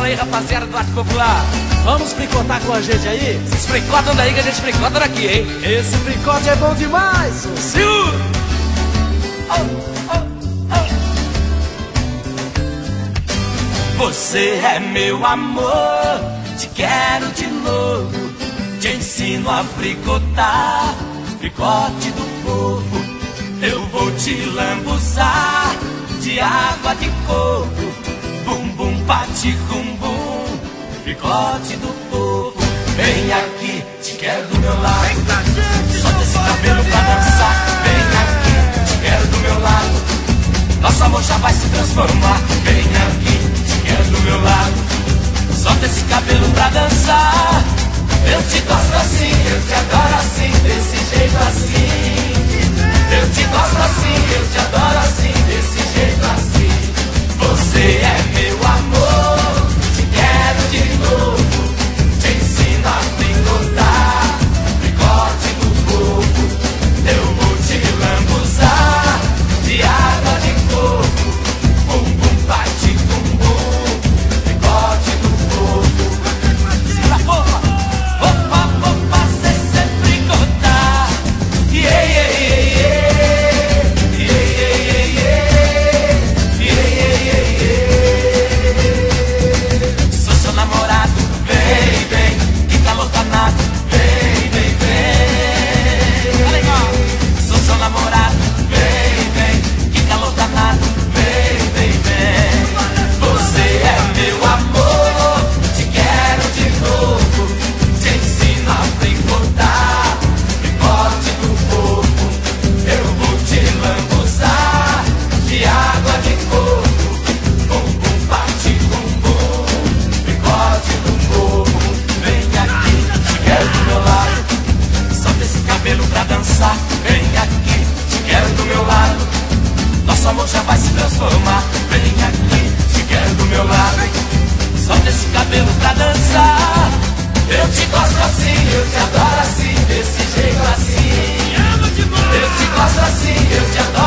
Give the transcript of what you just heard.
aí, rapaziada do Arte Popular. Vamos fricotar com a gente aí? Vocês fricotam daí que a gente fricota daqui, hein? Esse fricote é bom demais! Senhor! Você é meu amor, te quero de novo. Te ensino a fricotar, fricote do povo. Eu vou te lambuzar de água de coco. Bum bum pati bum bum, fricote do povo. Vem aqui, te quero do meu lado. Solta esse cabelo pra dançar. Vem aqui, te quero do meu lado. Nosso amor já vai se transformar. Vem aqui, te quero do meu lado. Solta esse cabelo pra dançar. Eu te gosto assim, eu te adoro assim, desse jeito assim. Eu te gosto assim, eu te adoro assim, desse jeito assim. Você é meu amor, te quero de novo. Te ensino a fricotar, fricote do povo. Eu vou te lambuzar de água de coco. Bum bum bate bum bum, fricote do povo. Segura a porra, opa, opa, cê sempre fricotar. Yeah, yeah, yeah, yeah. Yeah, yeah, yeah, yeah. Yeah, yeah, yeah. Sou seu namorado, vem, vem. Que calor danado, vem, vem, vem. Tá legal. Sou seu namorado, vem, vem. Que calor danado, vem, vem, vem. Você é meu amor, te quero de novo. Te ensino a fricotar, fricote do povo. Eu vou te lambuzar de água de coco. Bum bum bate bum bum, fricote do povo. Vem aqui, te quero do meu lado. Solta esse cabelo pra dançar. Vem aqui, te quero do meu lado. Nosso amor já vai se transformar. Vem aqui, te quero do meu lado. Solta esse cabelo pra dançar. Eu te gosto assim, eu te adoro assim, desse jeito assim. Eu te gosto assim, eu te adoro